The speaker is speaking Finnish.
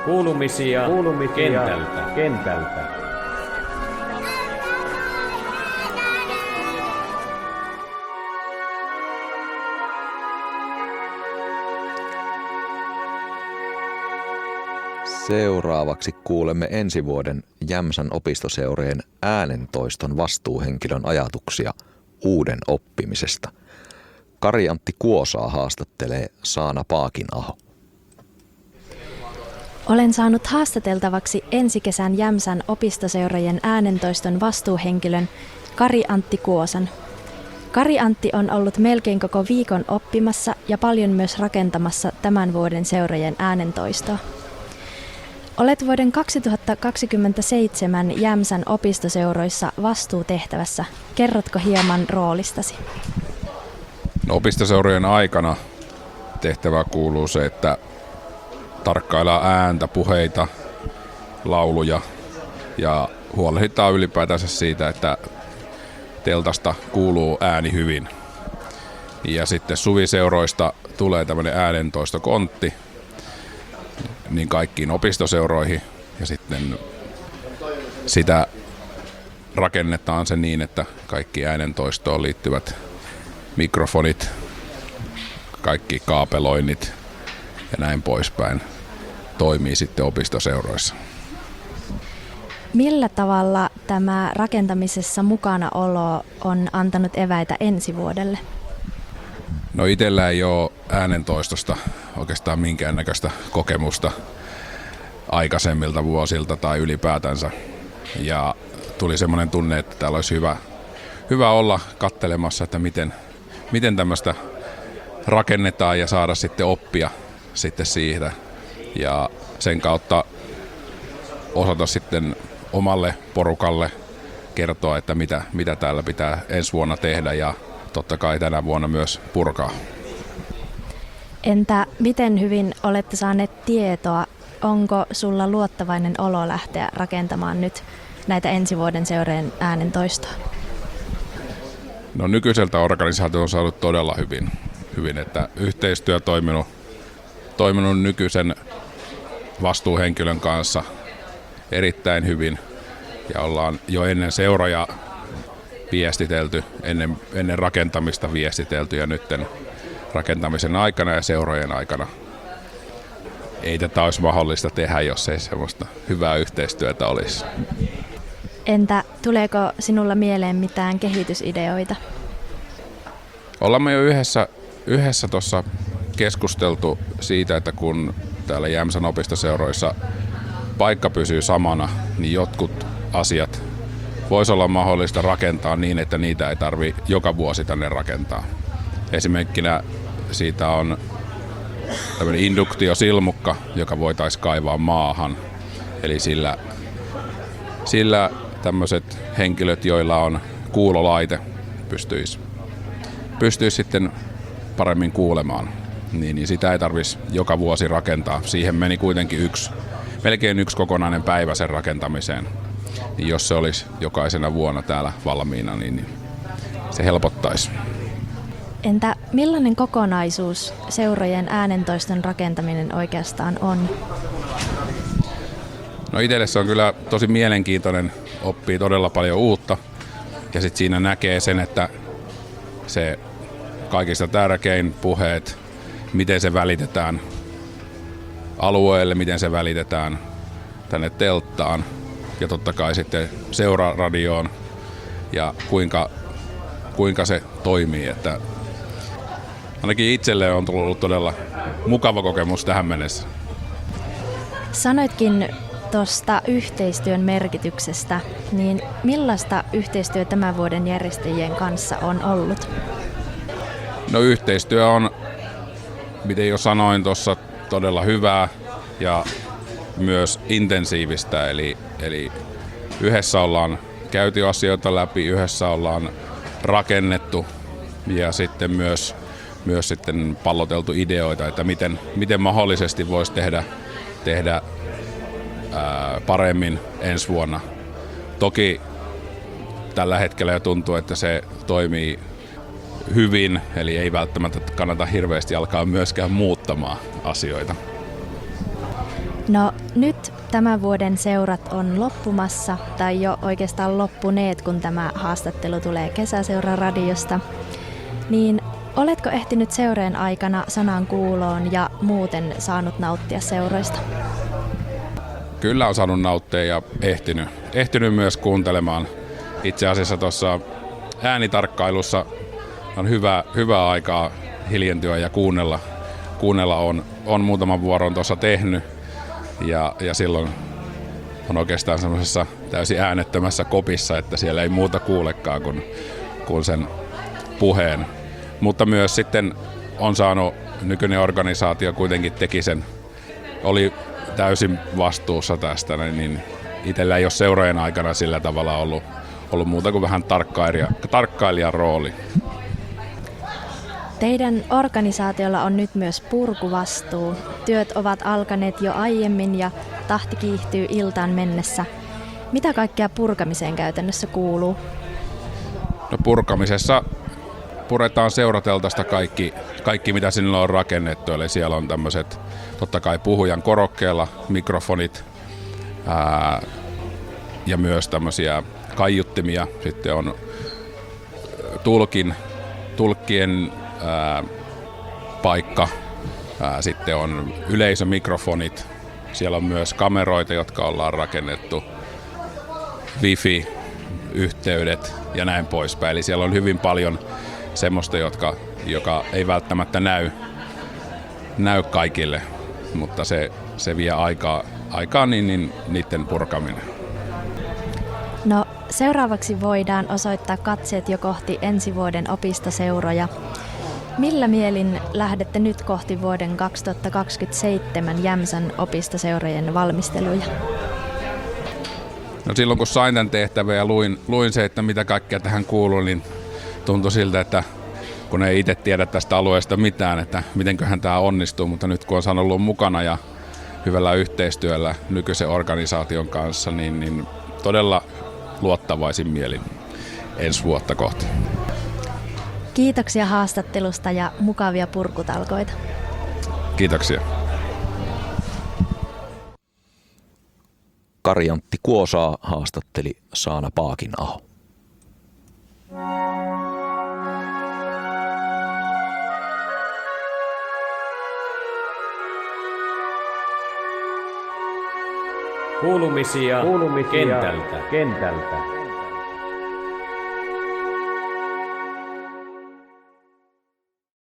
Kuulumisia kentältä. Seuraavaksi kuulemme ensi vuoden Jämsän opistoseurojen äänentoiston vastuuhenkilön ajatuksia uuden oppimisesta. Kari-Antti Kuosaa haastattelee Saana Paakinaho. Olen saanut haastateltavaksi ensi kesän Jämsän opistoseurojen äänentoiston vastuuhenkilön Kari-Antti Kuosan. Kari-Antti on ollut melkein koko viikon oppimassa ja paljon myös rakentamassa tämän vuoden seurojen äänentoistoa. Olet vuoden 2027 Jämsän opistoseuroissa vastuutehtävässä. Kerrotko hieman roolistasi? No, opistoseurojen aikana tehtävä kuuluu se, että tarkkaillaan ääntä, puheita, lauluja ja huolehditaan ylipäätänsä siitä, että teltasta kuuluu ääni hyvin. Ja sitten suviseuroista tulee tämmöinen äänentoistokontti niin kaikkiin opistoseuroihin ja sitten sitä rakennetaan se niin, että kaikki äänentoistoon liittyvät mikrofonit, kaikki kaapeloinnit ja näin poispäin toimii sitten opistoseuroissa. Millä tavalla tämä rakentamisessa mukana olo on antanut eväitä ensi vuodelle? No, itsellä ei ole äänentoistosta oikeastaan minkäännäköistä kokemusta aikaisemmilta vuosilta tai ylipäätänsä. Ja tuli semmoinen tunne, että täällä olisi hyvä olla katselemassa, että miten tämmöistä rakennetaan ja saada sitten oppia sitten siitä. Ja sen kautta osata sitten omalle porukalle kertoa, että mitä täällä pitää ensi vuonna tehdä ja totta kai tänä vuonna myös purkaa. Entä miten hyvin olette saaneet tietoa? Onko sulla luottavainen olo lähteä rakentamaan nyt näitä ensi vuoden seurojen äänentoistoa? No, nykyiseltä organisaatio on saanut todella hyvin, että yhteistyö toiminut nykyisen vastuuhenkilön kanssa erittäin hyvin ja ollaan jo ennen seuroja viestitelty, ennen rakentamista viestitelty ja nytten rakentamisen aikana ja seurojen aikana. Ei tätä olisi mahdollista tehdä, jos ei semmoista hyvää yhteistyötä olisi. Entä tuleeko sinulla mieleen mitään kehitysideoita? Ollaan me jo yhdessä tuossa keskusteltu siitä, että kun täällä Jämsän opistoseuroissa paikka pysyy samana, niin jotkut asiat voisi olla mahdollista rakentaa niin, että niitä ei tarvitse joka vuosi tänne rakentaa. Esimerkkinä siitä on tämmöinen induktiosilmukka, joka voitaisiin kaivaa maahan. Eli sillä tämmöiset henkilöt, joilla on kuulolaite, pystyisi sitten paremmin kuulemaan. Niin sitä ei tarvitsisi joka vuosi rakentaa. Siihen meni kuitenkin melkein yksi kokonainen päivä sen rakentamiseen. Niin jos se olisi jokaisena vuonna täällä valmiina, niin se helpottaisi. Entä millainen kokonaisuus seurojen äänentoiston rakentaminen oikeastaan on? No, itselle se on kyllä tosi mielenkiintoinen, oppii todella paljon uutta ja sitten siinä näkee sen, että se kaikista tärkein puheet, miten se välitetään alueelle, miten se välitetään tänne telttaan ja totta kai sitten seuraradioon ja kuinka se toimii. Että ainakin itselle on tullut todella mukava kokemus tähän mennessä. Sanoitkin tuosta yhteistyön merkityksestä, niin millaista yhteistyö tämän vuoden järjestäjien kanssa on ollut? No, yhteistyö on, miten jo sanoin tuossa, todella hyvää ja myös intensiivistä. Eli yhdessä ollaan käyty asioita läpi, yhdessä ollaan rakennettu ja sitten myös sitten palloteltu ideoita, että miten mahdollisesti voisi tehdä paremmin ensi vuonna. Toki tällä hetkellä jo tuntuu, että se toimii hyvin, eli ei välttämättä kannata hirveästi alkaa myöskään muuttamaan asioita. No nyt tämän vuoden seurat on loppumassa, tai jo oikeastaan loppuneet, kun tämä haastattelu tulee Kesäseura-radiosta. Niin oletko ehtinyt seureen aikana sanan kuuloon ja muuten saanut nauttia seuroista? Kyllä on saanut nauttia ja ehtinyt myös kuuntelemaan. Itse asiassa tuossa äänitarkkailussa on hyvä aikaa hiljentyä ja kuunnella on muutaman vuoron tuossa tehnyt ja silloin on oikeastaan semmoisessa täysin äänettömässä kopissa, että siellä ei muuta kuulekaan kuin sen puheen. Mutta myös sitten on saanut, nykyinen organisaatio kuitenkin teki sen, oli täysin vastuussa tästä, niin itsellä ei ole seurojen aikana sillä tavalla ollut muuta kuin vähän tarkkailijan rooli. Teidän organisaatiolla on nyt myös purkuvastuu. Työt ovat alkaneet jo aiemmin ja tahti kiihtyy iltaan mennessä. Mitä kaikkea purkamiseen käytännössä kuuluu? No purkamisessa puretaan seurateltasta kaikki mitä sinne on rakennettu. Eli siellä on tämmöiset totta kai puhujan korokkeella mikrofonit ja myös tämmöisiä kaiuttimia. Sitten on tulkkien paikka. Sitten on yleisömikrofonit. Siellä on myös kameroita, jotka ollaan rakennettu. Wifi-yhteydet ja näin poispäin. Eli siellä on hyvin paljon semmoista, joka ei välttämättä näy kaikille, mutta se vie aikaa niin niiden purkaminen. No seuraavaksi voidaan osoittaa katseet jo kohti ensi vuoden opistoseuroja. Millä mielin lähdette nyt kohti vuoden 2027 Jämsän opistoseurojen valmisteluja? No silloin kun sain tämän tehtävän ja luin se, että mitä kaikkea tähän kuuluu, niin tuntui siltä, että kun ei itse tiedä tästä alueesta mitään, että mitenköhän tämä onnistuu, mutta nyt kun on saanut olla mukana ja hyvällä yhteistyöllä nykyisen organisaation kanssa, niin todella luottavaisin mielin ensi vuotta kohti. Kiitoksia haastattelusta ja mukavia purkutalkoita. Kiitoksia. Kari-Antti Kuosaa haastatteli Saana Paakinaho. Kuulumisia kentältä.